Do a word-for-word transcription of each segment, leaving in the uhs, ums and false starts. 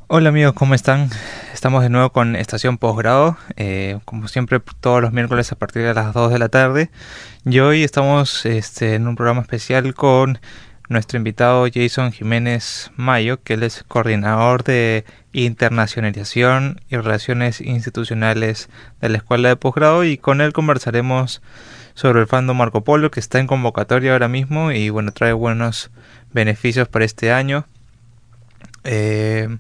Hola amigos, ¿cómo están? Estamos de nuevo con Estación Posgrado, eh, como siempre todos los miércoles a partir de las dos de la tarde. Y hoy estamos este, en un programa especial con nuestro invitado Jason Jiménez Mayo, que él es coordinador de internacionalización y relaciones institucionales de la Escuela de Posgrado, y con él conversaremos sobre el fandom Marco Polo, que está en convocatoria ahora mismo y bueno, trae buenos beneficios para este año. Eh,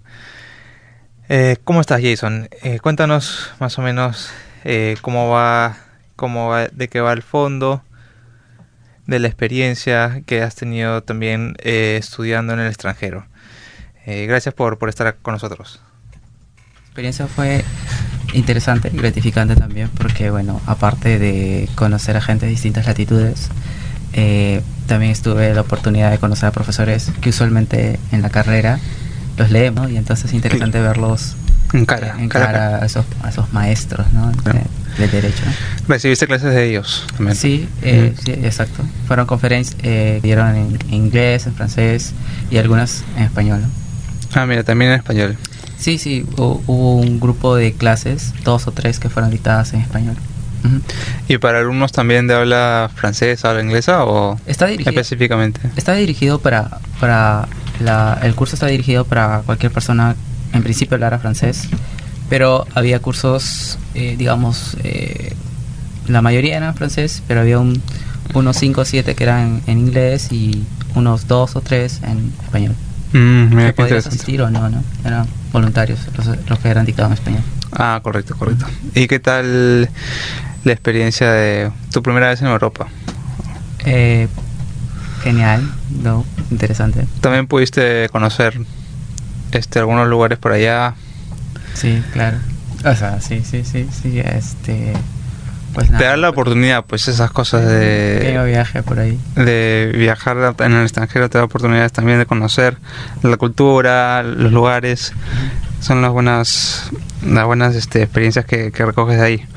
eh, ¿Cómo estás, Jason? Eh, cuéntanos más o menos eh, cómo va, cómo va, de qué va el fondo, de la experiencia que has tenido también eh, estudiando en el extranjero. Eh, gracias por, por estar con nosotros. La experiencia fue interesante y gratificante también porque, bueno, aparte de conocer a gente de distintas latitudes, eh, también tuve la oportunidad de conocer a profesores que usualmente en la carrera los leemos, ¿no? Y entonces es interesante verlos en cara, eh, en cara, cara, cara. A, esos, a esos maestros, ¿no? Claro. de, del derecho. ¿Recibiste clases de ellos también? Sí, eh, mm. sí, exacto. Fueron conferencias, eh, dieron en, en inglés, en francés y algunas en español, ¿no? Ah, mira, también en español. Sí, sí, hubo, hubo un grupo de clases, dos o tres, que fueron dictadas en español. Uh-huh. ¿Y para alumnos también de habla francesa, habla inglesa o está dirigido, específicamente? Está dirigido para, para la, el curso está dirigido para cualquier persona, en principio hablara francés, pero había cursos, eh, digamos, eh, la mayoría eran francés, pero había un, unos cinco o siete que eran en inglés y unos dos o tres en español. Mm, mira, que podías asistir o no, ¿no? Eran voluntarios los, los que eran dictados en español. Ah, correcto, correcto. ¿Y qué tal la experiencia de tu primera vez en Europa? Eh, genial, no, interesante. ¿También pudiste conocer este algunos lugares por allá? Sí, claro. O sea, sí, sí, sí, sí, este... Pues nada, te da la oportunidad, pues esas cosas de... Un pequeño viaje por ahí. De viajar en el extranjero te da oportunidades también de conocer la cultura, los lugares. Son las buenas las buenas este, experiencias que, que recoges de ahí.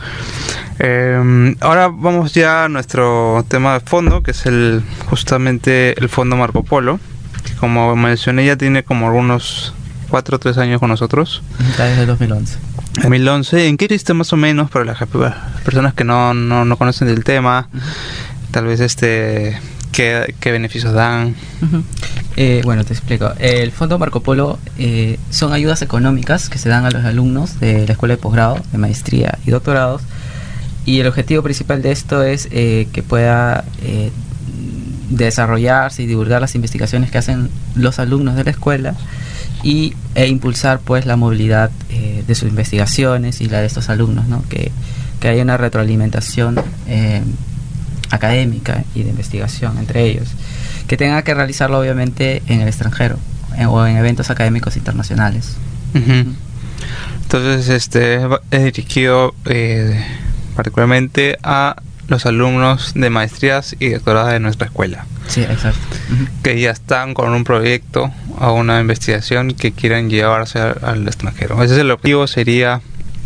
Eh, ahora vamos ya a nuestro tema de fondo, que es el justamente el fondo Marco Polo, que como mencioné ya tiene como algunos cuatro o tres años con nosotros. Está desde el dos mil once. dos mil once, ¿en qué existe más o menos para las personas que no, no, no conocen del tema? Uh-huh. Tal vez este qué, qué beneficios dan. Uh-huh. Eh, bueno, te explico. El Fondo Marco Polo eh, son ayudas económicas que se dan a los alumnos de la escuela de posgrado, de maestría y doctorados, y el objetivo principal de esto es eh, que pueda eh, desarrollarse y divulgar las investigaciones que hacen los alumnos de la escuela y e impulsar pues la movilidad eh, de sus investigaciones y la de estos alumnos, ¿no? que, que haya una retroalimentación eh, académica y de investigación entre ellos, que tenga que realizarlo obviamente en el extranjero en, o en eventos académicos internacionales. Uh-huh. Entonces este es dirigido eh, particularmente a los alumnos de maestrías y doctorados de nuestra escuela. Sí, exacto. Uh-huh. Que ya están con un proyecto o una investigación que quieran llevarse al, al extranjero. Ese es el objetivo, sería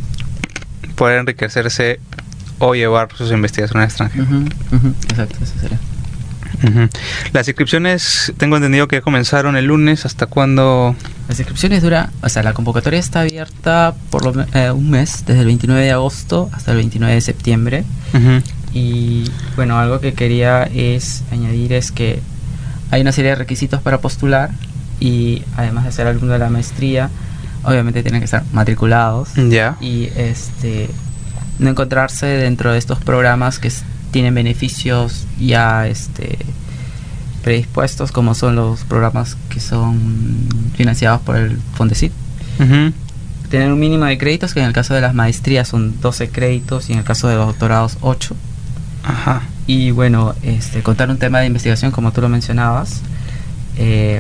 poder enriquecerse o llevar sus investigaciones al extranjero. Uh-huh, uh-huh. Exacto, eso sería. Uh-huh. Las inscripciones, tengo entendido que comenzaron el lunes. ¿Hasta cuándo? Las inscripciones duran, o sea, la convocatoria está abierta por lo, eh, un mes, desde el veintinueve de agosto hasta el veintinueve de septiembre. Uh-huh. Y bueno, algo que quería es añadir es que hay una serie de requisitos para postular, y además de ser alumno de la maestría, obviamente tienen que estar matriculados. Ya. Yeah. Y este no encontrarse dentro de estos programas que tienen beneficios ya este predispuestos, como son los programas que son financiados por el Fondesit. Uh-huh. Tener un mínimo de créditos, que en el caso de las maestrías son doce créditos y en el caso de los doctorados ocho. Ajá. Y bueno, este contar un tema de investigación como tú lo mencionabas, eh,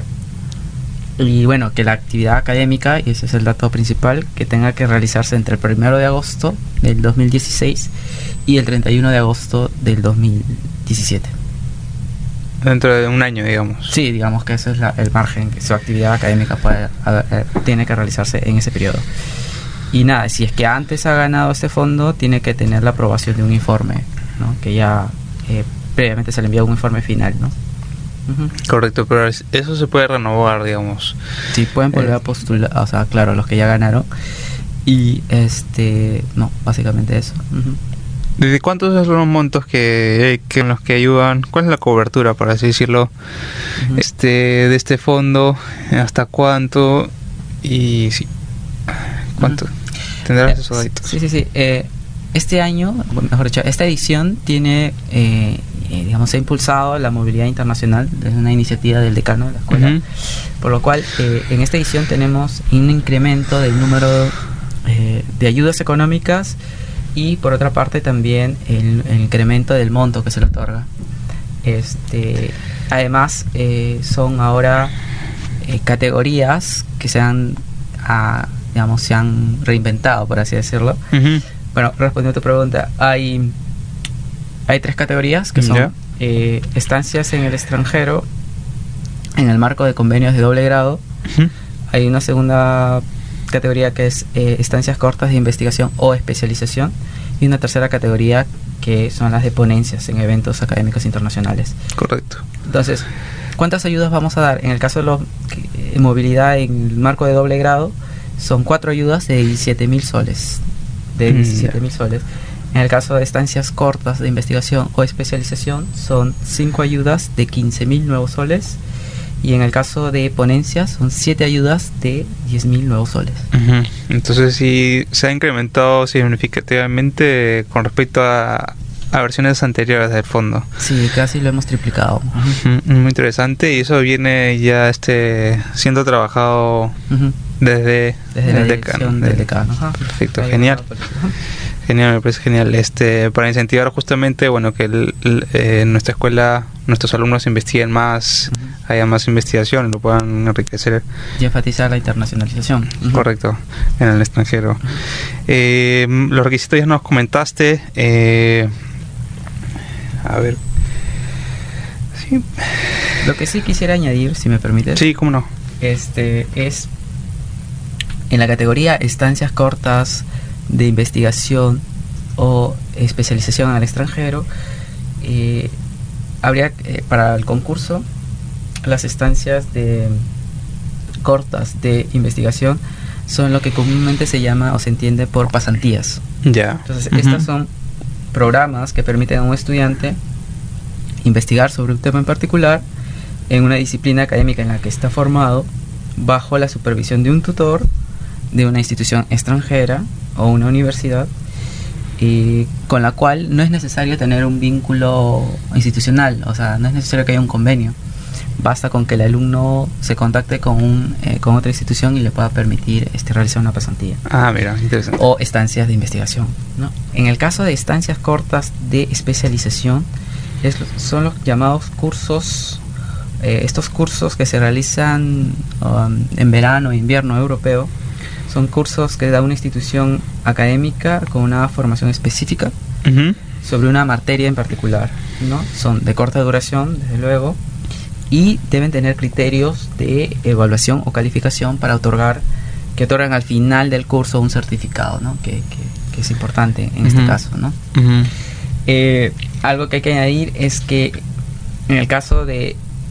y bueno, que la actividad académica, y ese es el dato principal, que tenga que realizarse entre el primero de agosto del dos mil dieciséis y el treinta y uno de agosto del dos mil diecisiete. Dentro de un año, digamos. Sí, digamos que ese es la, el margen que su actividad académica puede, eh, tiene que realizarse en ese periodo. Y nada, si es que antes ha ganado este fondo, tiene que tener la aprobación de un informe, ¿no? Que ya eh, previamente se le envía un informe final, ¿no? Uh-huh. Correcto, pero eso se puede renovar, digamos. Sí, pueden volver eh. a postular, o sea, claro, los que ya ganaron. Y este, no, básicamente eso. Uh-huh. ¿Desde cuántos son los montos que, que en los que ayudan? ¿Cuál es la cobertura, por así decirlo, uh-huh. este de este fondo? ¿Hasta cuánto? Y sí, ¿cuánto? Uh-huh. ¿Tendrás esos datos? Sí, sí, sí. Eh, este año, mejor dicho, esta edición tiene, eh, eh, digamos, se ha impulsado la movilidad internacional. Es una iniciativa del decano de la escuela. Uh-huh. Por lo cual, eh, en esta edición tenemos un incremento del número eh, de ayudas económicas. Y por otra parte también el, el incremento del monto que se le otorga. Este, además eh, son ahora eh, categorías que se han, a, digamos, se han reinventado, por así decirlo. Uh-huh. Bueno, respondiendo a tu pregunta, hay, hay tres categorías que son yeah. eh, estancias en el extranjero en el marco de convenios de doble grado. Uh-huh. Hay una segunda categoría que es eh, estancias cortas de investigación o especialización, y una tercera categoría que son las de ponencias en eventos académicos internacionales. Correcto. Entonces, ¿cuántas ayudas vamos a dar? En el caso de la eh, movilidad en el marco de doble grado, son cuatro ayudas de diecisiete mil soles. De diecisiete mil mm, soles. En el caso de estancias cortas de investigación o especialización, son cinco ayudas de quince mil nuevos soles. Y en el caso de ponencias son siete ayudas de diez mil nuevos soles. Uh-huh. Entonces sí se ha incrementado significativamente con respecto a, a versiones anteriores del fondo. Sí, casi lo hemos triplicado. Uh-huh. Muy interesante, y eso viene ya este siendo trabajado uh-huh. desde, desde la dirección del decano. Uh-huh. Perfecto, Ahí genial. Genial, me parece genial. Este, para incentivar justamente, bueno, que el, el, eh, nuestra escuela, nuestros alumnos investiguen más, uh-huh. haya más investigación, lo puedan enriquecer. Y enfatizar la internacionalización. Uh-huh. Correcto, en el extranjero. Uh-huh. Eh, los requisitos ya nos comentaste. Eh, a ver. Sí. Lo que sí quisiera añadir, si me permites. Sí, cómo no. Este, es en la categoría estancias cortas de investigación o especialización al extranjero, eh, habría eh, para el concurso las estancias de cortas de investigación son lo que comúnmente se llama o se entiende por pasantías. Ya. Yeah. Entonces, uh-huh. estas son programas que permiten a un estudiante investigar sobre un tema en particular en una disciplina académica en la que está formado, bajo la supervisión de un tutor de una institución extranjera o una universidad, y con la cual no es necesario tener un vínculo institucional, o sea, no es necesario que haya un convenio. Basta con que el alumno se contacte con un eh, con otra institución y le pueda permitir este, realizar una pasantía. Ah, mira, interesante. O estancias de investigación, ¿no? En el caso de estancias cortas de especialización, es, son los llamados cursos, eh, estos cursos que se realizan um, en verano e invierno europeo. Son cursos que da una institución académica con una formación específica uh-huh. sobre una materia en particular, ¿no? Son de corta duración, desde luego, y deben tener criterios de evaluación o calificación para otorgar, que otorgan al final del curso un certificado, ¿no? Que, que, que es importante en uh-huh. este caso, ¿no? Uh-huh. Eh, algo que hay que añadir es que en el caso de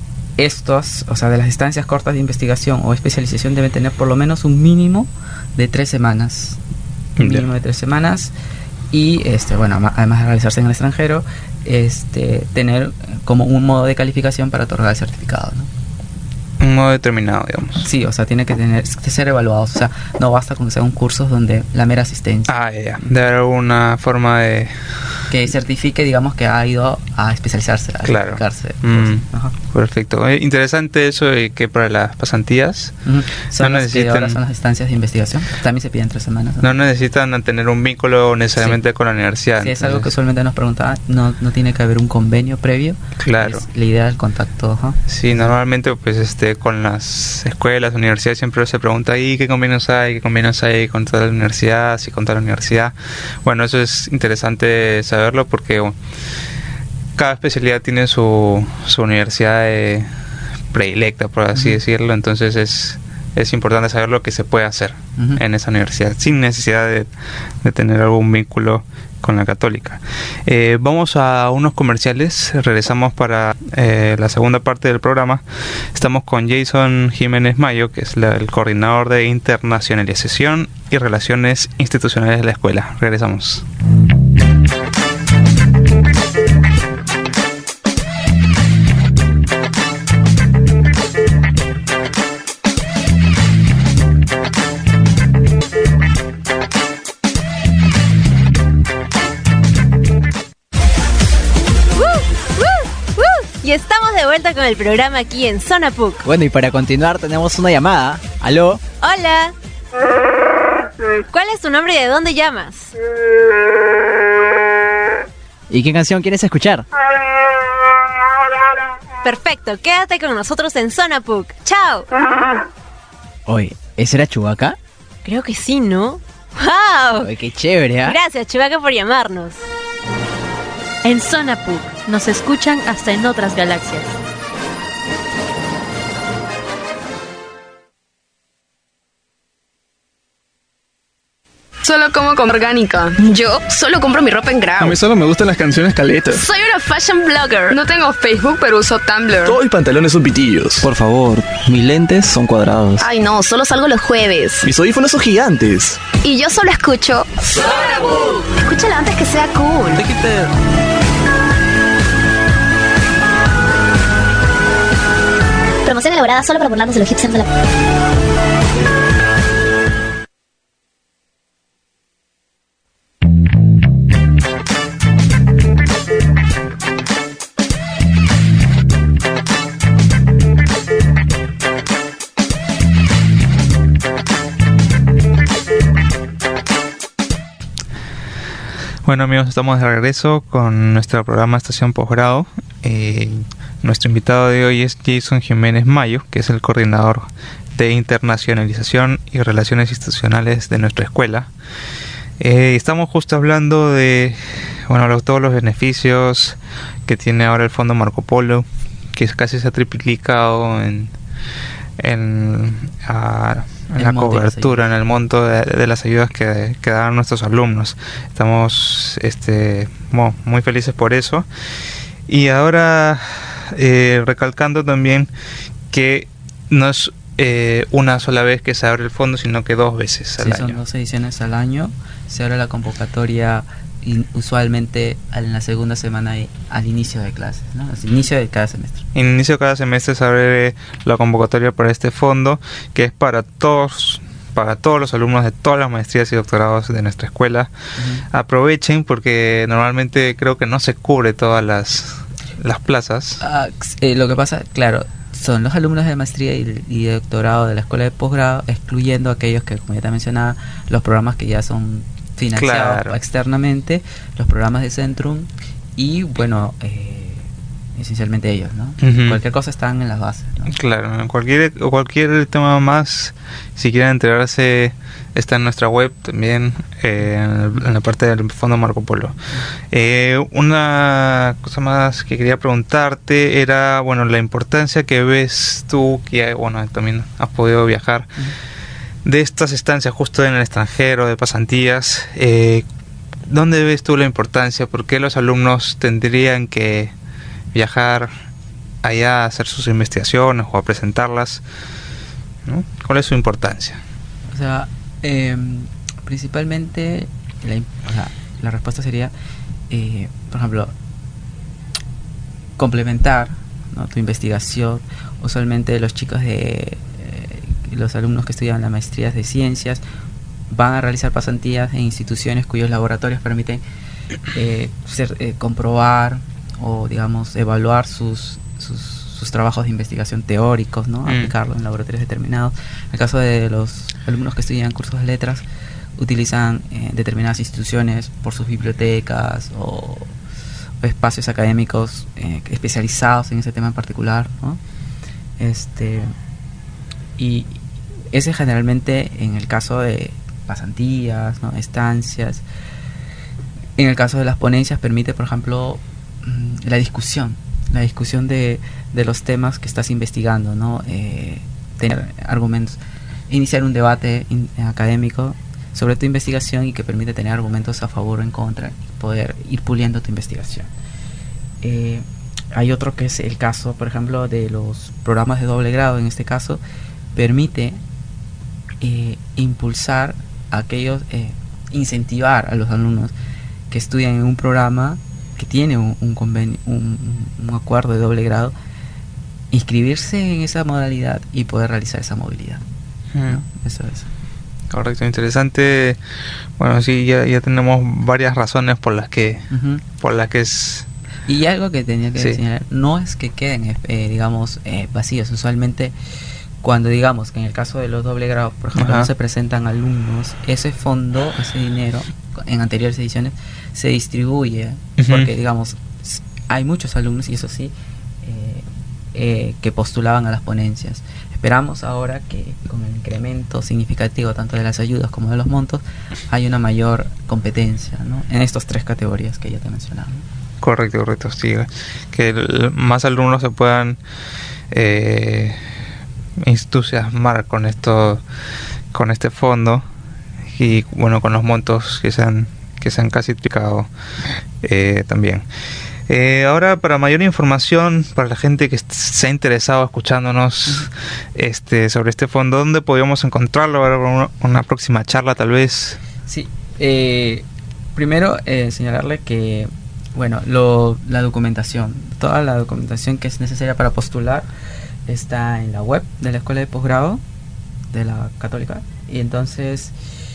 estos, o sea, de las estancias cortas de investigación o especialización, deben tener por lo menos un mínimo de tres semanas. Un mínimo de tres semanas. Y, este, bueno, además de realizarse en el extranjero, este, tener como un modo de calificación para otorgar el certificado, ¿no? Un modo determinado, digamos. Sí, o sea, tiene que tener que ser evaluados. O sea, no basta con que sean cursos donde la mera asistencia. Ah, ya, ya. Debe haber alguna forma de... que certifique, digamos, que ha ido a especializarse, a claro. certificarse. Mm, Ajá. Perfecto. Eh, interesante eso de que para las pasantías uh-huh. son, no necesitan, que ahora son las estancias de investigación. También se piden tres semanas. No, no necesitan tener un vínculo necesariamente sí. con la universidad. Sí, es algo que usualmente nos preguntaban. No, no tiene que haber un convenio previo. Claro. Es la idea del contacto. Uh-huh. Sí, normalmente pues este con las escuelas, universidades siempre se pregunta ahí qué convenios hay, qué convenios hay con toda la universidad, si con toda la universidad. Bueno, eso es interesante saberlo porque bueno, cada especialidad tiene su, su universidad de predilecta, por así uh-huh. decirlo, entonces es, es importante saber lo que se puede hacer uh-huh. en esa universidad, sin necesidad de, de tener algún vínculo con la Católica. Eh, vamos a unos comerciales, regresamos para eh, la segunda parte del programa. Estamos con Jason Jiménez Mayo, que es la, el coordinador de internacionalización y relaciones institucionales de la escuela. Regresamos. Y estamos de vuelta con el programa aquí en Zona P U C. Bueno, y para continuar tenemos una llamada. ¿Aló? Hola. ¿Cuál es tu nombre y de dónde llamas? ¿Y qué canción quieres escuchar? Perfecto, quédate con nosotros en Zona P U C. ¡Chao! Oye, ¿ese era Chewbacca? Creo que sí, ¿no? ¡Wow! Oye, qué chévere, ¿eh? Gracias, Chewbacca, por llamarnos. En Zona P U C nos escuchan hasta en otras galaxias. Solo como con orgánica. Yo solo compro mi ropa en Grau. A mí solo me gustan las canciones caletas. Soy una fashion blogger. No tengo Facebook, pero uso Tumblr. Todos mis pantalones son pitillos. Por favor, mis lentes son cuadrados. Ay no, solo salgo los jueves. Mis audífonos son gigantes. Y yo solo escucho Escúchala antes que sea cool. Promoción elaborada solo para burlarnos de los hipsters de la... Bueno amigos, estamos de regreso con nuestro programa Estación Posgrado. Eh, nuestro invitado de hoy es Jason Jiménez Mayo, que es el coordinador de internacionalización y relaciones institucionales de nuestra escuela. Eh, estamos justo hablando de bueno, todos los beneficios que tiene ahora el Fondo Marco Polo, que casi se ha triplicado en, en, a, en la cobertura, en el monto de, de las ayudas que, que dan nuestros alumnos. Estamos este, bueno, muy felices por eso. Y ahora eh, recalcando también que no es eh, una sola vez que se abre el fondo, sino que dos veces al sí, año. Son dos ediciones al año. Se abre la convocatoria in, usualmente en la segunda semana y al inicio de clases, ¿no? Al inicio de cada semestre. En inicio de cada semestre se abre la convocatoria para este fondo, que es para todos para todos los alumnos de todas las maestrías y doctorados de nuestra escuela. Uh-huh. Aprovechen porque normalmente creo que no se cubre todas las, las plazas. Ah, eh, lo que pasa, claro, son los alumnos de maestría y, y de doctorado de la escuela de posgrado, excluyendo aquellos que, como ya te mencionaba, los programas que ya son financiados claro. externamente, los programas de Centrum y, bueno, eh, esencialmente ellos, ¿no? Uh-huh. Cualquier cosa están en las bases, ¿no? Claro, cualquier cualquier tema más, si quieren enterarse, está en nuestra web también, eh, en, en la parte del Fondo Marco Polo. Eh, una cosa más que quería preguntarte era, bueno, la importancia que ves tú, que bueno, también has podido viajar, uh-huh. de estas estancias justo en el extranjero, de pasantías. Eh, ¿Dónde ves tú la importancia? ¿Por qué los alumnos tendrían que viajar allá a hacer sus investigaciones o a presentarlas, ¿no? ¿Cuál es su importancia? O sea, eh, principalmente la, o sea, la respuesta sería, eh, por ejemplo, complementar, ¿no? tu investigación. Usualmente los chicos de eh, los alumnos que estudian las maestrías de ciencias van a realizar pasantías en instituciones cuyos laboratorios permiten eh, ser, eh, comprobar o digamos evaluar sus, sus, sus trabajos de investigación teóricos, ¿no? Mm. Aplicarlos en laboratorios determinados. En el caso de los alumnos que estudian cursos de letras, utilizan eh, determinadas instituciones por sus bibliotecas o, o espacios académicos eh, especializados en ese tema en particular, ¿no? Este, y ese generalmente en el caso de pasantías, ¿no? Estancias. En el caso de las ponencias permite, por ejemplo, la discusión, la discusión de, de los temas que estás investigando, ¿no? Eh, tener argumentos, iniciar un debate in, académico sobre tu investigación y que permite tener argumentos a favor o en contra y poder ir puliendo tu investigación. Eh, hay otro que es el caso, por ejemplo, de los programas de doble grado. En este caso, permite eh, impulsar a aquellos, eh, incentivar a los alumnos que estudian en un programa que tiene un, un convenio, un, un acuerdo de doble grado, inscribirse en esa modalidad y poder realizar esa movilidad. Mm. ¿No? Eso es. Correcto, interesante. Bueno, sí, ya, ya tenemos varias razones por las que, uh-huh. por las que es. Y algo que tenía que sí. señalar, no es que queden, eh, digamos, eh, vacíos. Usualmente, cuando digamos que en el caso de los doble grados, por ejemplo, uh-huh. no se presentan alumnos, ese fondo, ese dinero, en anteriores ediciones, se distribuye, uh-huh. porque, digamos, hay muchos alumnos, y eso sí, eh, eh, que postulaban a las ponencias. Esperamos ahora que con el incremento significativo tanto de las ayudas como de los montos, hay una mayor competencia, ¿no?, en estas tres categorías que ya te mencionaba. Correcto, correcto, sí, que el, más alumnos se puedan eh, entusiasmar con esto, con este fondo, y bueno, con los montos que se han que se han casi triplicado eh, también. Eh, ahora, para mayor información, para la gente que se ha interesado escuchándonos uh-huh. este sobre este fondo, ¿dónde podríamos encontrarlo? Una, una próxima charla, tal vez. Sí, eh, primero eh, señalarle que, bueno, lo, la documentación, toda la documentación que es necesaria para postular está en la web de la Escuela de Posgrado de la Católica, y entonces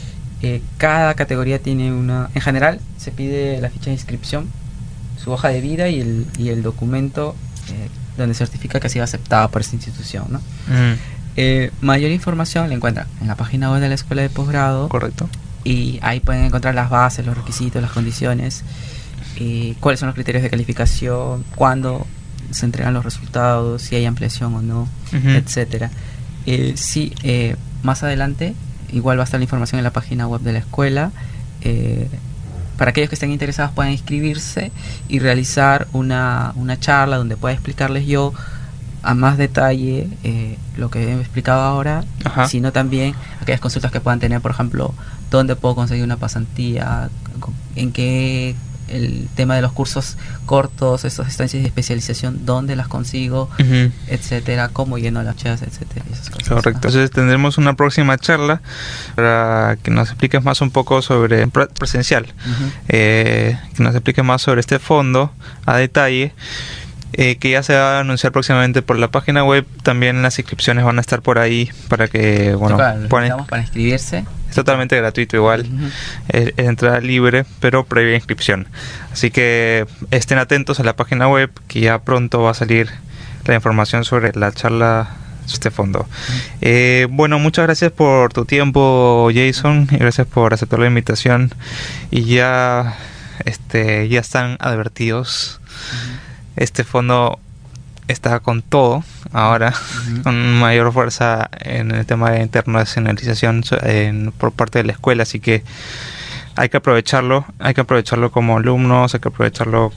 eh, cada categoría tiene una, en general se pide la ficha de inscripción, su hoja de vida y el, y el documento eh, donde certifica que ha sido aceptada por esta institución, ¿no? Mm. Eh, mayor información la encuentran en la página web de la Escuela de Posgrado. Correcto. Y ahí pueden encontrar las bases, los requisitos, las condiciones, eh, cuáles son los criterios de calificación, cuándo se entregan los resultados, si hay ampliación o no, uh-huh. etcétera. Eh, sí, eh, más adelante igual va a estar la información en la página web de la escuela. Eh, para aquellos que estén interesados pueden inscribirse y realizar una, una charla donde pueda explicarles yo a más detalle eh, lo que he explicado ahora, Ajá. sino también aquellas consultas que puedan tener, por ejemplo, dónde puedo conseguir una pasantía, en qué el tema de los cursos cortos, esas estancias de especialización, dónde las consigo, uh-huh. etcétera, cómo lleno las chas, etcétera, esas cosas. Correcto. Entonces tendremos una próxima charla para que nos expliques más un poco sobre presencial, uh-huh. eh, que nos expliques más sobre este fondo a detalle. Eh, que ya se va a anunciar próximamente por la página web. También las inscripciones van a estar por ahí para que, bueno, claro, puedan, para inscribirse. Es totalmente gratuito igual, uh-huh. es, es entrada libre, pero previa inscripción. Así que estén atentos a la página web, que ya pronto va a salir la información sobre la charla de este fondo. Uh-huh. Eh, bueno, muchas gracias por tu tiempo, Jason, y gracias por aceptar la invitación. Y ya, este, ya están advertidos. Uh-huh. Este fondo está con todo ahora, uh-huh. con mayor fuerza en el tema de internacionalización en, por parte de la escuela, así que hay que aprovecharlo, hay que aprovecharlo como alumnos, hay que aprovecharlo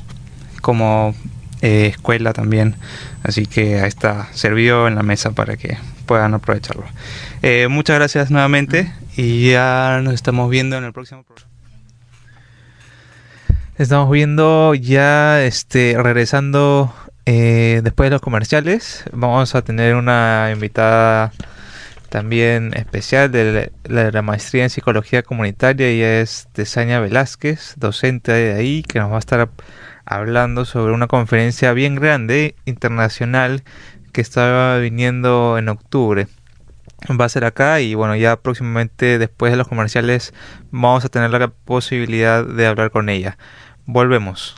como eh, escuela también, así que ahí está, servido en la mesa para que puedan aprovecharlo. Eh, muchas gracias nuevamente uh-huh. y ya nos estamos viendo en el próximo programa. Estamos viendo ya, este, regresando eh, después de los comerciales. Vamos a tener una invitada también especial de la, de la maestría en psicología comunitaria, y es Tesaña Velázquez, docente de ahí, que nos va a estar hablando sobre una conferencia bien grande, internacional, que está viniendo en octubre. Va a ser acá, y bueno, ya próximamente después de los comerciales vamos a tener la posibilidad de hablar con ella. Volvemos.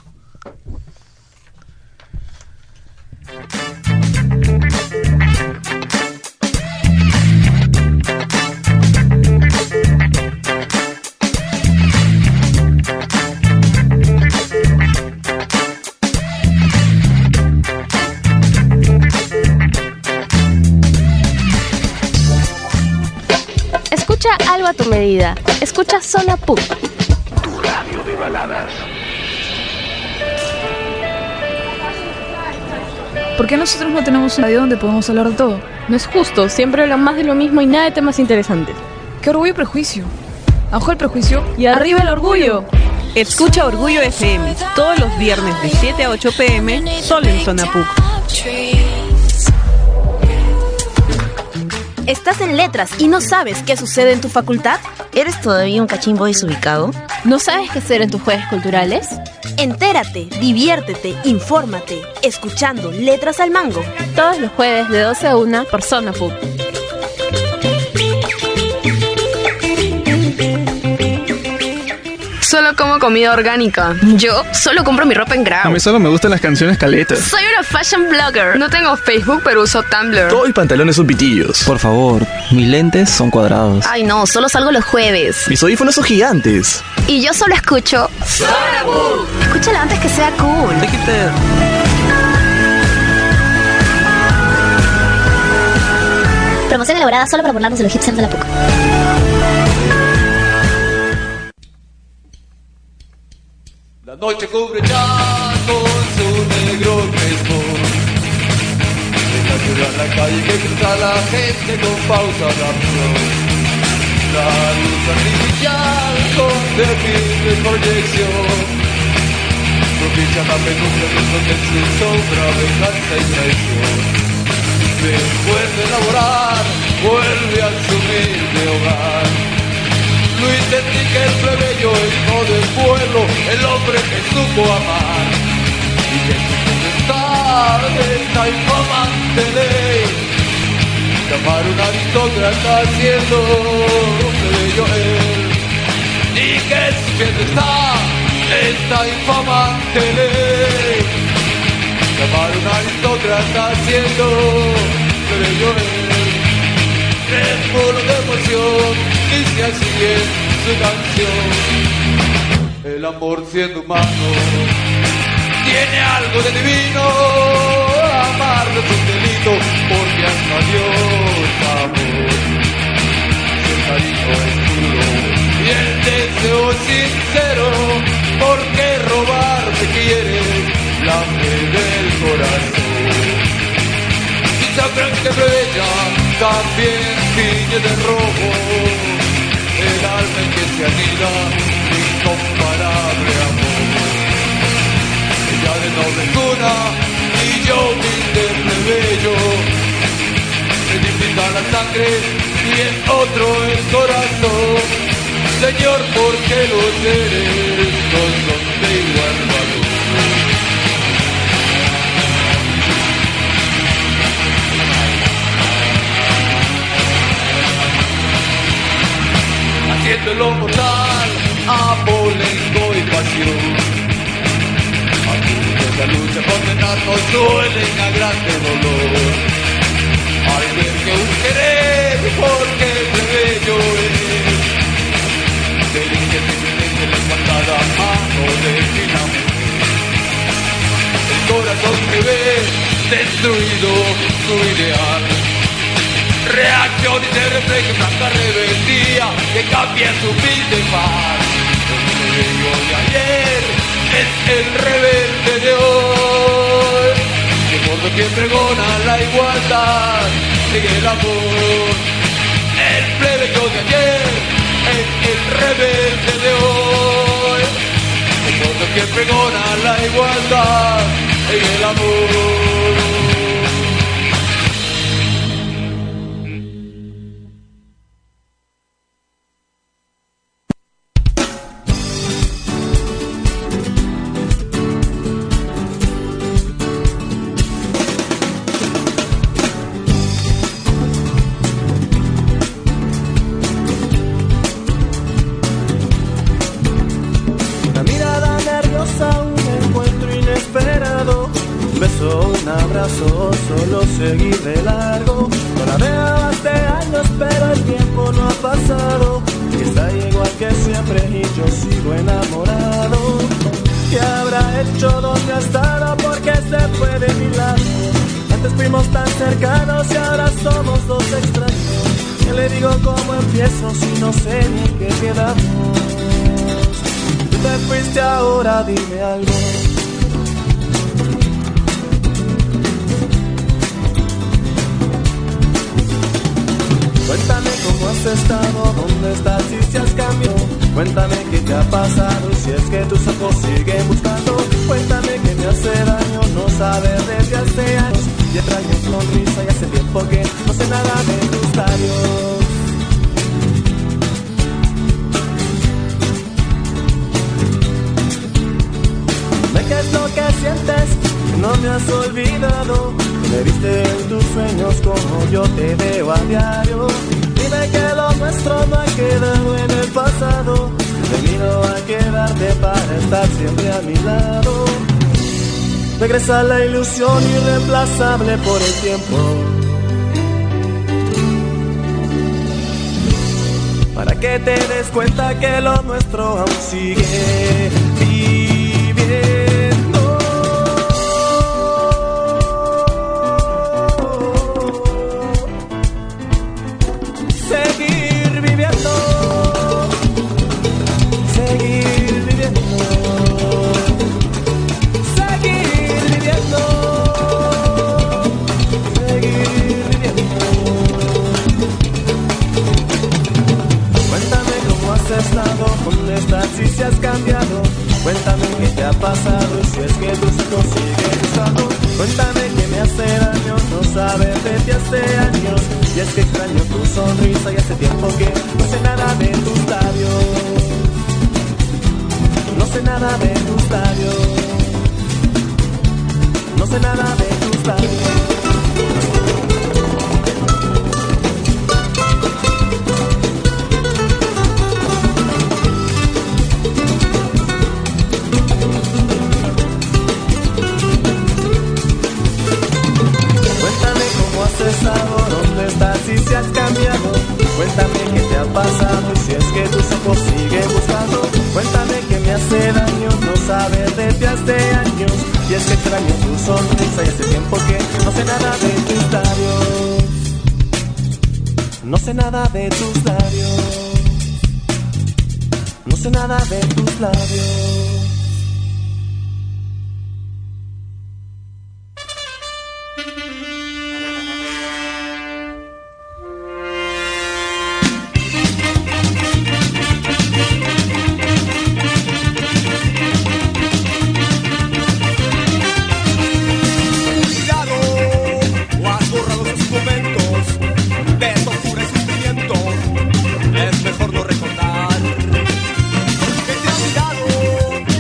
Escucha algo a tu medida. Escucha Zona P U C, tu radio de baladas. ¿Por qué nosotros no tenemos un radio donde podemos hablar de todo? No es justo, siempre hablan más de lo mismo y nada de temas interesantes. ¡Qué orgullo y prejuicio! Abajo el prejuicio y arriba el orgullo. Escucha Orgullo F M todos los viernes de siete a ocho pm, solo en Zona P U C. ¿Estás en letras y no sabes qué sucede en tu facultad? ¿Eres todavía un cachimbo desubicado? ¿No sabes qué hacer en tus jueves culturales? Entérate, diviértete, infórmate, escuchando Letras al Mango. Todos los jueves de doce a una por Zona P U C. Solo como comida orgánica. Yo solo compro mi ropa en Grau. A mí solo me gustan las canciones caletas. Soy una fashion blogger. No tengo Facebook, pero uso Tumblr. Todo y pantalones son pitillos. Por favor, mis lentes son cuadrados. Ay no, solo salgo los jueves. Mis audífonos son gigantes. Y yo solo escucho Zona P U C. Escúchala antes que sea cool. Promoción elaborada solo para burlarnos de los hipsters de la P U C. La noche cubre ya con su negro crespo. En la ciudad, la calle que cruza la gente con pausa de acción. La luz artificial con terrible proyección propicia la penumbra de esconder su sombra, venganza y traición. Después de laborar, vuelve a su humilde hogar. Luis Enrique el plebeyo, hijo del pueblo, el hombre que supo amar y que supo estar de esta infamante ley. Llamar un aristócrata siendo plebeyo él, y que supiendo está esta infamante ley. Llamar un aristócrata siendo plebeyo él. Red Bull de emoción, dice así en su canción. El amor siendo humano tiene algo de divino. Amarlo es un delito porque hasta Dios amor. El cariño es puro y el deseo es sincero. Porque robar te quiere la fe del corazón. Y sabrán que bella también tiñe de rojo el alma en que se anida incomparable amor. Ella de noble cuna y yo humilde plebeyo, me distinta la sangre y en otro el corazón. Señor, ¿por qué los seres no son de igual valor? Haciendo lo mortal, abolengo y pasión. Aquí esa lucha condenarnos duelen a grande dolor. Al ver que un querer, porque plebeyo es, dirige simplemente la espantada mano de fina mujer. El corazón que ve destruido su ideal. Reacción y se refleja blanca rebeldía que cambia su humilde paz. El plebeyo de ayer es el rebelde de hoy, que por lo que pregona la igualdad sigue el amor. El plebeyo de ayer es el rebelde de hoy, que por lo que pregona la igualdad sigue el amor. Solo seguir de largo. No la veo hace años, pero el tiempo no ha pasado. Está igual que siempre y yo sigo enamorado. ¿Qué habrá hecho? ¿Dónde ha estado? ¿Por qué se fue de mi lado? Antes fuimos tan cercanos y ahora somos dos extraños. ¿Qué le digo? ¿Cómo empiezo si no sé ni qué quedamos? Tú te fuiste ahora, dime algo. Cuéntame cómo has has estado, dónde estás y si has cambiado. Cuéntame qué te ha pasado y si es que tus ojos siguen buscando. Cuéntame que me hace daño no saber desde hace años. Y extraño tu sonrisa y hace tiempo que no sé nada de tus labios. ¿Qué es lo que sientes? Que no me has olvidado. Que me viste en tus sueños como yo te veo a diario. Dime que lo nuestro no ha quedado en el pasado. He venido a quedarte para estar siempre a mi lado. Regresa la ilusión irreemplazable por el tiempo. Para que te des cuenta que lo nuestro aún sigue viviendo. Seguir viviendo, seguir viviendo, seguir viviendo, seguir viviendo. Cuéntame cómo has estado, dónde estás y si has cambiado. Cuéntame qué te ha pasado y si es que tus ojos siguen buscando. Cuéntame que me hace daño no saber de ti hace años. Y es que extraño tu sonrisa y hace tiempo que no sé nada de tus labios. No sé nada de tus labios. No sé nada de tus labios. ¿Dónde estás y si has cambiado? Cuéntame qué te ha pasado y si es que tus ojos siguen buscando. Cuéntame que me hace daño no saber de ti hace años. Y es que extraño tu sonrisa y hace tiempo que no sé nada de tus labios. No sé nada de tus labios. No sé nada de tus labios. Es mejor no recordar que te ha olvidado.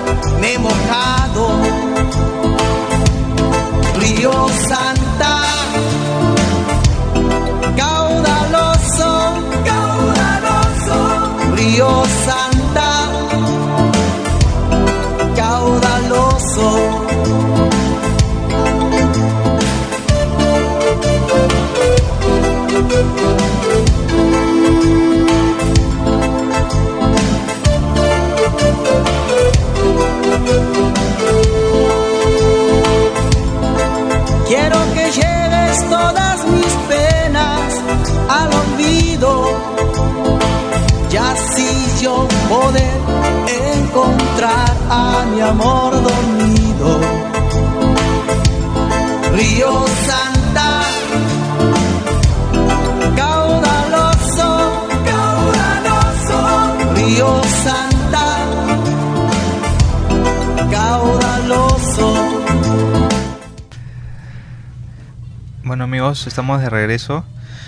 me he mojado. Río Santa, caudaloso, caudaloso. Río Santa, caudaloso. Quiero que lleves todas mis penas al olvido, y así yo poder encontrar a mi amor dormido. Río Santa, caudaloso, caudaloso. Río Santa, caudaloso. Bueno amigos, estamos de regreso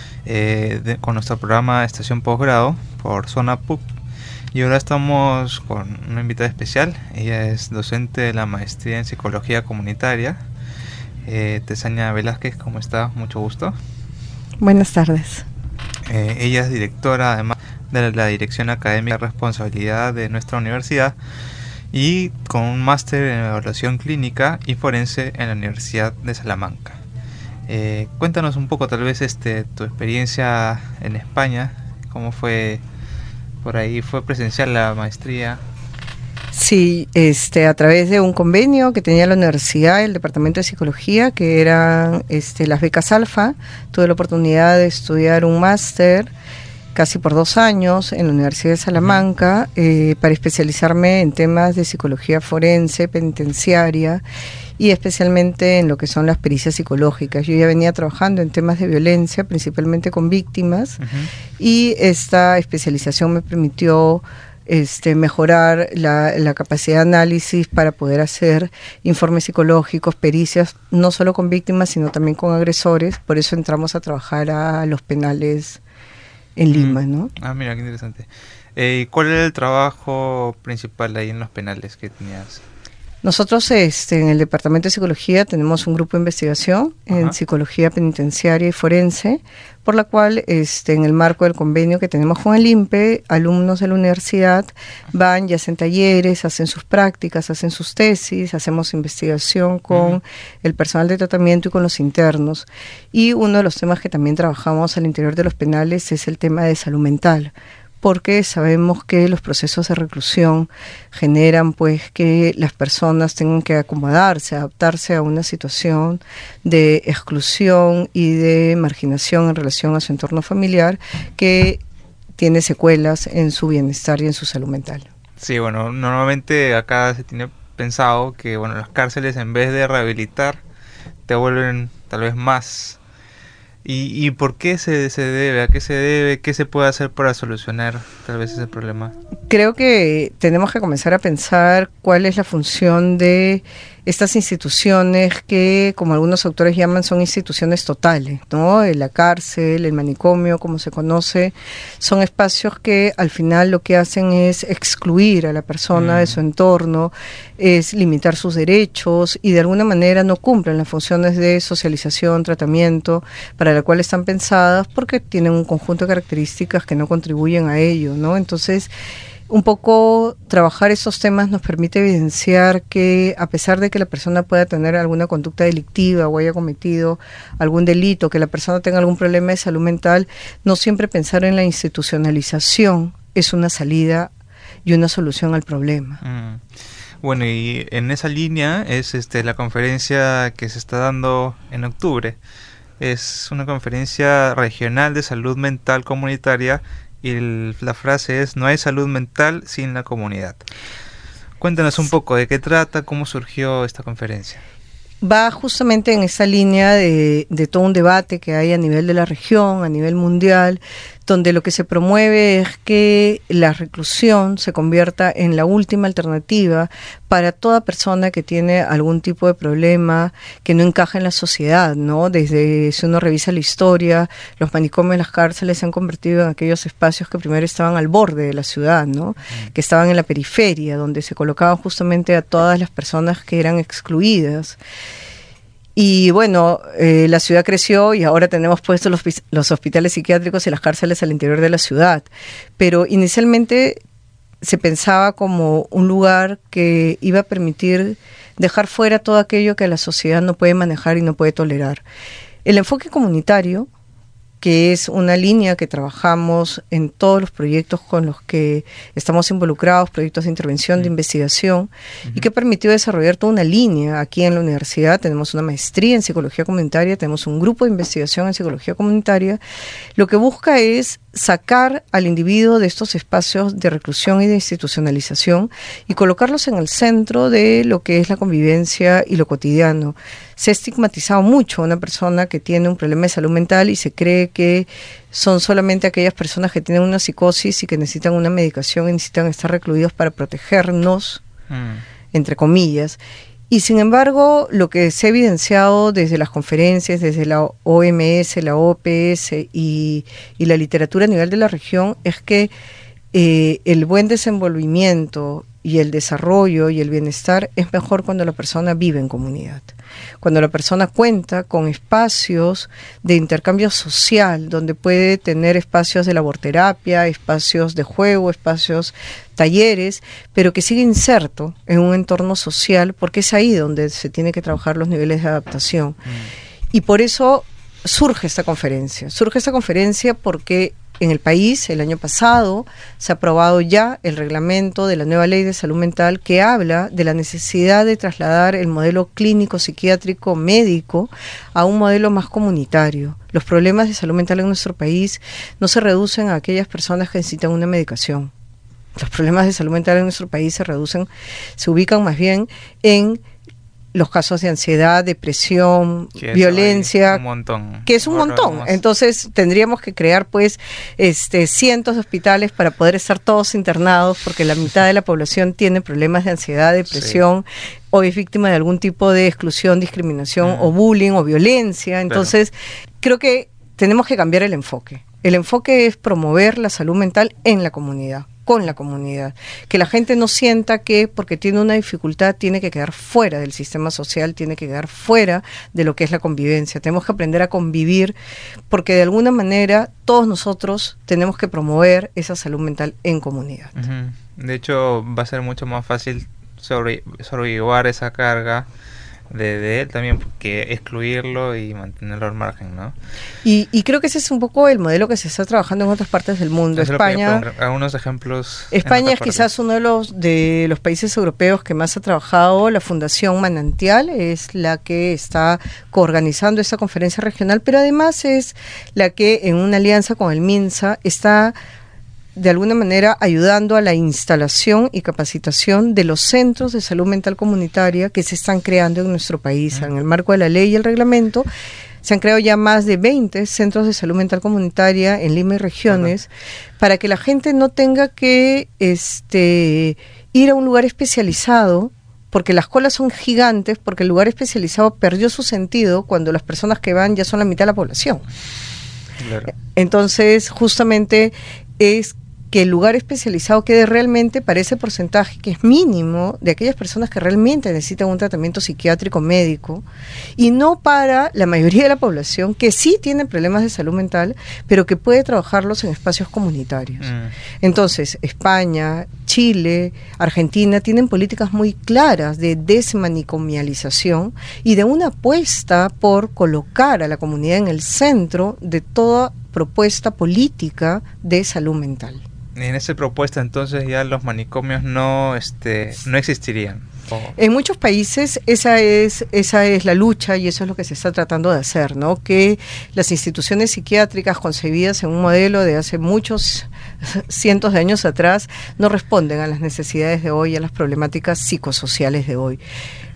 eh, de, con nuestro programa Estación Posgrado por Zona P U C, y ahora estamos con una invitada especial. Ella es docente de la maestría en Psicología Comunitaria, eh, Tesaña Velázquez. ¿Cómo está? Mucho gusto. Buenas tardes. Eh, ella es directora además de la Dirección Académica de Responsabilidad de nuestra universidad y con un máster en evaluación clínica y forense en la Universidad de Salamanca. Eh, cuéntanos un poco tal vez este tu experiencia en España, cómo fue por ahí, fue presencial la maestría. Sí, este a través de un convenio que tenía la universidad, el departamento de psicología, que eran este, las becas Alfa, tuve la oportunidad de estudiar un máster casi por dos años en la Universidad de Salamanca eh, para especializarme en temas de psicología forense, penitenciaria y especialmente en lo que son las pericias psicológicas. Yo ya venía trabajando en temas de violencia, principalmente con víctimas, uh-huh. y esta especialización me permitió este, mejorar la, la capacidad de análisis para poder hacer informes psicológicos, pericias, no solo con víctimas, sino también con agresores. Por eso entramos a trabajar a los penales en Lima, ¿no? Ah, mira, qué interesante. Eh, ¿Cuál era el trabajo principal ahí en los penales que tenías? Nosotros este, en el Departamento de Psicología tenemos un grupo de investigación Ajá. en psicología penitenciaria y forense, por la cual este, en el marco del convenio que tenemos con el I N P E, alumnos de la universidad van y hacen talleres, hacen sus prácticas, hacen sus tesis, hacemos investigación con uh-huh. el personal de tratamiento y con los internos. Y uno de los temas que también trabajamos al interior de los penales es el tema de salud mental, porque sabemos que los procesos de reclusión generan pues que las personas tengan que acomodarse, adaptarse a una situación de exclusión y de marginación en relación a su entorno familiar que tiene secuelas en su bienestar y en su salud mental. Sí, bueno, normalmente acá se tiene pensado que bueno, las cárceles en vez de rehabilitar te vuelven tal vez más. ¿Y, y por qué se, se debe? ¿A qué se debe? ¿Qué se puede hacer para solucionar tal vez ese problema? Creo que tenemos que comenzar a pensar cuál es la función de estas instituciones que, como algunos autores llaman, son instituciones totales, ¿no? La cárcel, el manicomio, como se conoce, son espacios que al final lo que hacen es excluir a la persona mm. de su entorno, es limitar sus derechos y de alguna manera no cumplen las funciones de socialización, tratamiento, para la cual están pensadas porque tienen un conjunto de características que no contribuyen a ello, ¿no? Entonces, un poco trabajar esos temas nos permite evidenciar que a pesar de que la persona pueda tener alguna conducta delictiva o haya cometido algún delito, que la persona tenga algún problema de salud mental, no siempre pensar en la institucionalización es una salida y una solución al problema. Mm. Bueno, y en esa línea es este la conferencia que se está dando en octubre. Es una conferencia regional de salud mental comunitaria y el, la frase es: no hay salud mental sin la comunidad. Cuéntanos un poco de qué trata, cómo surgió esta conferencia. Va justamente en esa línea de, de todo un debate que hay a nivel de la región, a nivel mundial, donde lo que se promueve es que la reclusión se convierta en la última alternativa para toda persona que tiene algún tipo de problema que no encaja en la sociedad, ¿no? Desde, si uno revisa la historia, los manicomios, las cárceles se han convertido en aquellos espacios que primero estaban al borde de la ciudad, ¿no? Mm. Que estaban en la periferia, donde se colocaban justamente a todas las personas que eran excluidas. Y bueno, eh, la ciudad creció y ahora tenemos puestos los, los hospitales psiquiátricos y las cárceles al interior de la ciudad. Pero inicialmente se pensaba como un lugar que iba a permitir dejar fuera todo aquello que la sociedad no puede manejar y no puede tolerar. El enfoque comunitario, que es una línea que trabajamos en todos los proyectos con los que estamos involucrados, proyectos de intervención, de investigación, uh-huh. y que permitió desarrollar toda una línea. Aquí en la universidad tenemos una maestría en psicología comunitaria, tenemos un grupo de investigación en psicología comunitaria. Lo que busca es sacar al individuo de estos espacios de reclusión y de institucionalización y colocarlos en el centro de lo que es la convivencia y lo cotidiano. Se ha estigmatizado mucho a una persona que tiene un problema de salud mental y se cree que son solamente aquellas personas que tienen una psicosis y que necesitan una medicación y necesitan estar recluidos para protegernos, mm. entre comillas. Y sin embargo, lo que se ha evidenciado desde las conferencias, desde la O M S, la O P S y, y la literatura a nivel de la región, es que eh, el buen desenvolvimiento y el desarrollo y el bienestar es mejor cuando la persona vive en comunidad. Cuando la persona cuenta con espacios de intercambio social, donde puede tener espacios de laborterapia, espacios de juego, espacios, talleres, pero que sigue inserto en un entorno social, porque es ahí donde se tiene que trabajar los niveles de adaptación. Mm. Y por eso surge esta conferencia. Surge esta conferencia porque en el país, el año pasado, se ha aprobado ya el reglamento de la nueva ley de salud mental que habla de la necesidad de trasladar el modelo clínico, psiquiátrico, médico a un modelo más comunitario. Los problemas de salud mental en nuestro país no se reducen a aquellas personas que necesitan una medicación. Los problemas de salud mental en nuestro país se reducen, se ubican más bien en los casos de ansiedad, depresión, que violencia, un montón. que es un Ahora montón. Vamos. Entonces tendríamos que crear pues este cientos de hospitales para poder estar todos internados, porque la mitad de la población tiene problemas de ansiedad, depresión, sí. o es víctima de algún tipo de exclusión, discriminación, mm. o bullying o violencia. Entonces claro. creo que tenemos que cambiar el enfoque. El enfoque es promover la salud mental en la comunidad, con la comunidad, que la gente no sienta que porque tiene una dificultad tiene que quedar fuera del sistema social, tiene que quedar fuera de lo que es la convivencia. Tenemos que aprender a convivir, porque de alguna manera todos nosotros tenemos que promover esa salud mental en comunidad. Uh-huh. De hecho, va a ser mucho más fácil sobre, sobrellevar esa carga de, de él también, que excluirlo y mantenerlo al margen, ¿no? Y, y creo que ese es un poco el modelo que se está trabajando en otras partes del mundo. Eso España, algunos ejemplos. España es quizás uno de los de los países europeos que más ha trabajado. La Fundación Manantial es la que está coorganizando esta conferencia regional, pero además es la que en una alianza con el MINSA está de alguna manera ayudando a la instalación y capacitación de los centros de salud mental comunitaria que se están creando en nuestro país. En el marco de la ley y el reglamento se han creado ya más de veinte centros de salud mental comunitaria en Lima y regiones, uh-huh. para que la gente no tenga que este, ir a un lugar especializado, porque las colas son gigantes, porque el lugar especializado perdió su sentido cuando las personas que van ya son la mitad de la población. Claro. Entonces, justamente es que el lugar especializado quede realmente para ese porcentaje que es mínimo de aquellas personas que realmente necesitan un tratamiento psiquiátrico médico, y no para la mayoría de la población que sí tiene problemas de salud mental, pero que puede trabajarlos en espacios comunitarios. Mm. Entonces, España, Chile, Argentina tienen políticas muy claras de desmanicomialización y de una apuesta por colocar a la comunidad en el centro de toda propuesta política de salud mental. En esa propuesta entonces ya los manicomios no este no existirían. Oh. En muchos países esa es esa es la lucha y eso es lo que se está tratando de hacer, ¿no? Que las instituciones psiquiátricas concebidas en un modelo de hace muchos cientos de años atrás no responden a las necesidades de hoy, a las problemáticas psicosociales de hoy.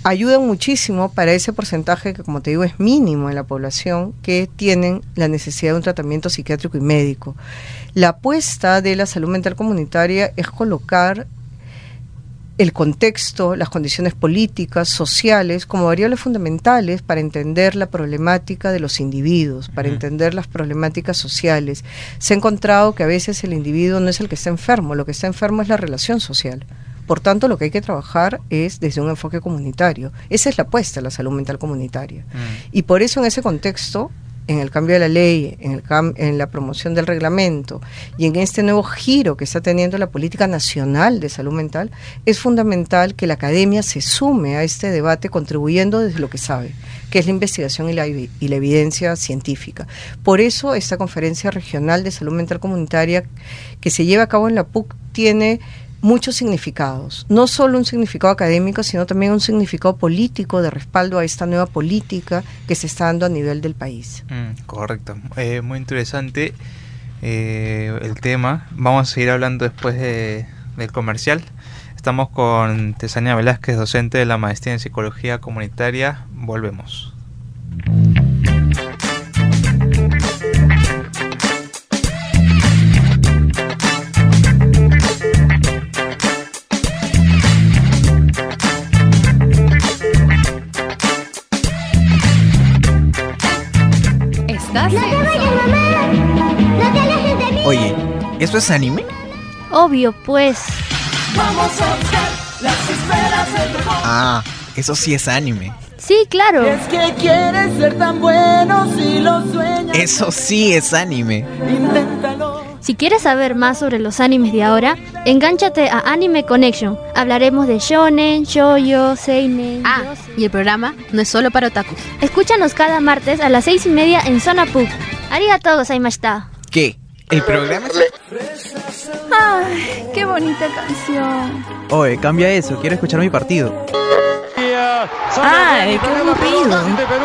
ayudan muchísimo para ese porcentaje que, como te digo, es mínimo en la población que tienen la necesidad de un tratamiento psiquiátrico y médico. La apuesta de la salud mental comunitaria es colocar el contexto, las condiciones políticas, sociales, como variables fundamentales para entender la problemática de los individuos, para uh-huh. entender las problemáticas sociales. Se ha encontrado que a veces el individuo no es el que está enfermo, lo que está enfermo es la relación social. Por tanto, lo que hay que trabajar es desde un enfoque comunitario. Esa es la apuesta de la salud mental comunitaria. Uh-huh. Y por eso en ese contexto, en el cambio de la ley, en, el cam- en la promoción del reglamento y en este nuevo giro que está teniendo la política nacional de salud mental, es fundamental que la academia se sume a este debate contribuyendo desde lo que sabe, que es la investigación y la, y la evidencia científica. Por eso esta conferencia regional de salud mental comunitaria que se lleva a cabo en la P U C tiene muchos significados, no solo un significado académico, sino también un significado político de respaldo a esta nueva política que se está dando a nivel del país. Mm, correcto, eh, muy interesante eh, el tema. Vamos a seguir hablando después de, del comercial. Estamos con Tesania Velázquez, docente de la maestría en Psicología Comunitaria. Volvemos. Oye, ¿eso es anime? Obvio, pues. Vamos a buscar las esferas del dragón. Ah, eso sí es anime. Sí, claro. Es que quieres ser tan bueno si lo sueñas. Eso sí es anime. Inténtalo. Si quieres saber más sobre los animes de ahora, engánchate a Anime Connection. Hablaremos de shonen, shoujo, seinen. Ah, yosei. Y el programa no es solo para otakus. Escúchanos cada martes a las seis y media en Zona P U C. Arigatou gozaimashita. ¿Qué? ¿El programa es...? Ay, qué bonita canción. Oye, cambia eso, quiero escuchar mi partido. Ay, qué aburrido.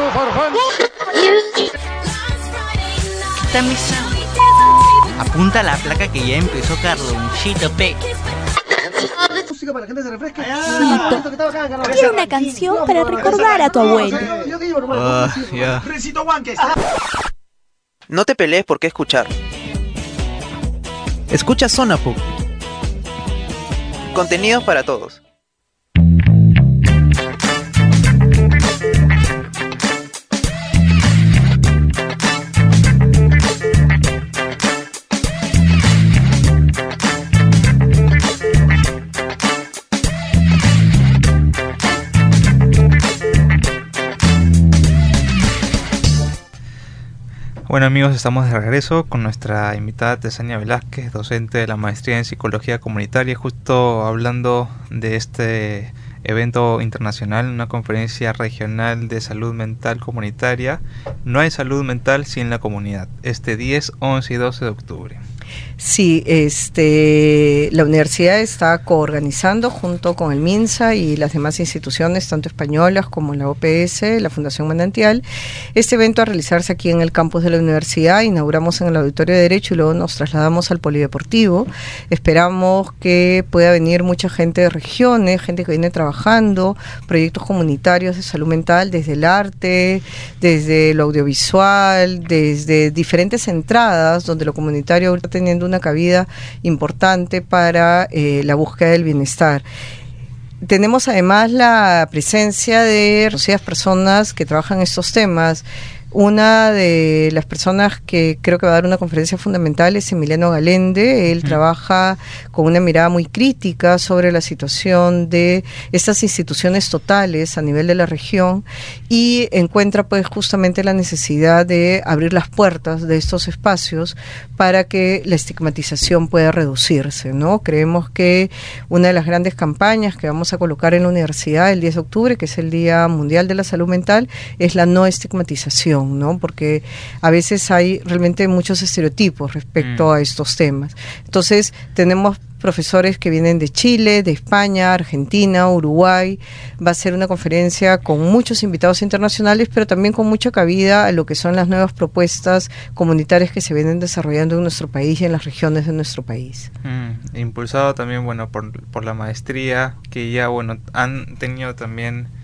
Apunta la placa que ya empezó Carlonchito P. Música para que la gente se refresque. Quiero una canción para recordar a tu abuelo. Uh, yeah. No te pelees por qué escuchar. Escucha Zona P U C. Contenidos para todos. Bueno amigos, estamos de regreso con nuestra invitada Tesania Velázquez, docente de la maestría en Psicología Comunitaria, justo hablando de este evento internacional, una conferencia regional de salud mental comunitaria. No hay salud mental sin la comunidad, este diez, once y doce de octubre. Sí, este, la universidad está coorganizando junto con el MINSA y las demás instituciones, tanto españolas como la O P S, la Fundación Manantial, este evento a realizarse aquí en el campus de la universidad. Inauguramos en el Auditorio de Derecho y luego nos trasladamos al Polideportivo. Esperamos que pueda venir mucha gente de regiones, gente que viene trabajando, proyectos comunitarios de salud mental, desde el arte, desde lo audiovisual, desde diferentes entradas, donde lo comunitario ahorita teniendo una cabida importante para eh, la búsqueda del bienestar. Tenemos además la presencia de conocidas personas que trabajan estos temas. Una de las personas que creo que va a dar una conferencia fundamental es Emiliano Galende. Él mm. trabaja con una mirada muy crítica sobre la situación de estas instituciones totales a nivel de la región y encuentra pues justamente la necesidad de abrir las puertas de estos espacios para que la estigmatización pueda reducirse, ¿no? Creemos que una de las grandes campañas que vamos a colocar en la universidad el diez de octubre, que es el Día Mundial de la Salud Mental, es la no estigmatización, ¿no? Porque a veces hay realmente muchos estereotipos respecto mm. a estos temas. Entonces, tenemos profesores que vienen de Chile, de España, Argentina, Uruguay. Va a ser una conferencia con muchos invitados internacionales, pero también con mucha cabida a lo que son las nuevas propuestas comunitarias que se vienen desarrollando en nuestro país y en las regiones de nuestro país. Mm, impulsado también, bueno, por, por la maestría, que ya, bueno, han tenido también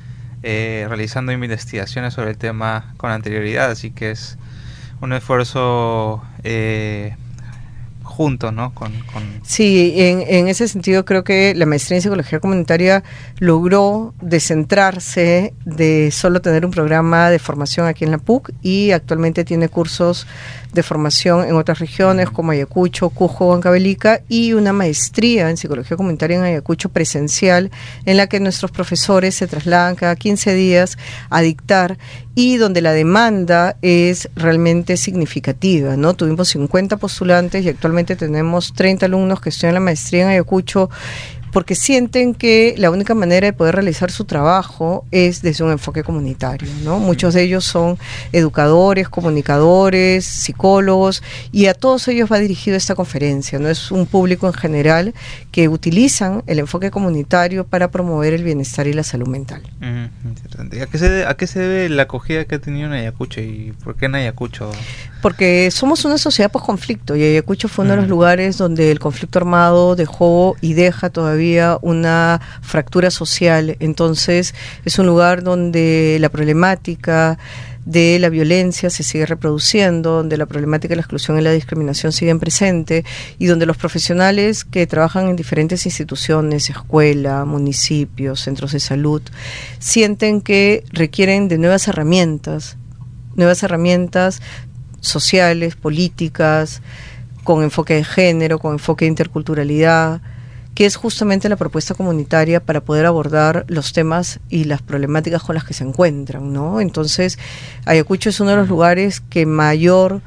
eh, realizando investigaciones sobre el tema con anterioridad, así que es un esfuerzo eh, juntos, ¿no? Con, con... Sí, en, en ese sentido creo que la maestría en psicología comunitaria logró descentrarse de solo tener un programa de formación aquí en la P U C y actualmente tiene cursos de formación en otras regiones como Ayacucho, Cusco, Huancavelica y una maestría en psicología comunitaria en Ayacucho presencial en la que nuestros profesores se trasladan cada quince días a dictar y donde la demanda es realmente significativa, ¿no? Tuvimos cincuenta postulantes y actualmente tenemos treinta alumnos que estudian la maestría en Ayacucho porque sienten que la única manera de poder realizar su trabajo es desde un enfoque comunitario, ¿no? Muchos de ellos son educadores, comunicadores, psicólogos, y a todos ellos va dirigido esta conferencia, ¿no? Es un público en general que utilizan el enfoque comunitario para promover el bienestar y la salud mental. Mm, interesante. ¿A qué se debe, a qué se debe la acogida que ha tenido en Ayacucho y por qué en Ayacucho? Porque somos una sociedad post-conflicto y Ayacucho fue uno de los lugares donde el conflicto armado dejó y deja todavía una fractura social. Entonces es un lugar donde la problemática de la violencia se sigue reproduciendo, donde la problemática de la exclusión y la discriminación siguen presentes y donde los profesionales que trabajan en diferentes instituciones, escuela, municipios, centros de salud, sienten que requieren de nuevas herramientas, nuevas herramientas sociales, políticas, con enfoque de género, con enfoque de interculturalidad, que es justamente la propuesta comunitaria para poder abordar los temas y las problemáticas con las que se encuentran, ¿no? Entonces, Ayacucho es uno de los lugares que mayor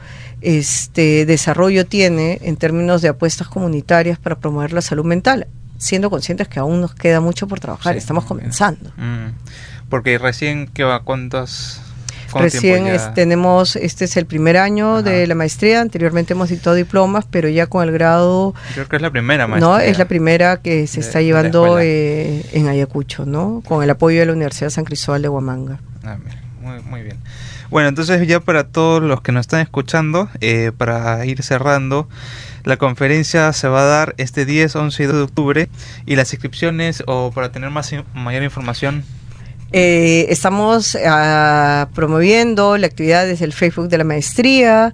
este desarrollo tiene en términos de apuestas comunitarias para promover la salud mental, siendo conscientes que aún nos queda mucho por trabajar, sí, estamos comenzando. Mm, porque recién, ¿qué va? ¿Cuántos...? Recién es, tenemos, este es el primer año Ajá. de la maestría, anteriormente hemos dictado diplomas, pero ya con el grado... Creo que es la primera maestría. No, es la primera que se de, está llevando eh, en Ayacucho, ¿no? Con el apoyo de la Universidad San Cristóbal de Huamanga. Ah, muy, muy bien. Bueno, entonces ya para todos los que nos están escuchando, eh, para ir cerrando, la conferencia se va a dar este diez, once y doce de octubre y las inscripciones o para tener más mayor información... Eh, estamos uh, promoviendo la actividad desde el Facebook de la maestría,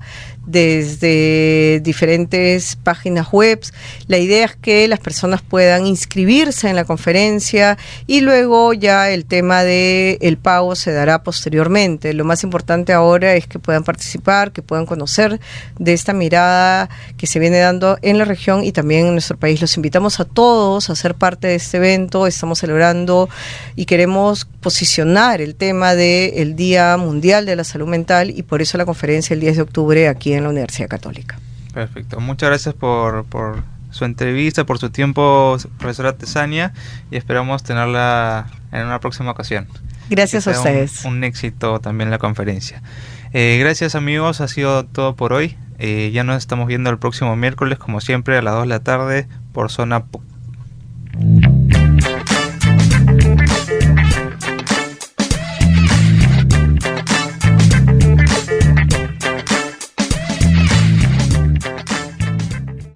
desde diferentes páginas web. La idea es que las personas puedan inscribirse en la conferencia y luego ya el tema de el pago se dará posteriormente. Lo más importante ahora es que puedan participar, que puedan conocer de esta mirada que se viene dando en la región y también en nuestro país. Los invitamos a todos a ser parte de este evento. Estamos celebrando y queremos posicionar el tema del Día Mundial de la Salud Mental y por eso la conferencia el diez de octubre aquí en la Universidad Católica. Perfecto, muchas gracias por, por su entrevista, por su tiempo, profesora Tesania, y esperamos tenerla en una próxima ocasión. Gracias a ustedes. Un, un éxito también la conferencia. Eh, gracias amigos, ha sido todo por hoy. Eh, ya nos estamos viendo el próximo miércoles, como siempre, a las dos de la tarde por Zona P U C.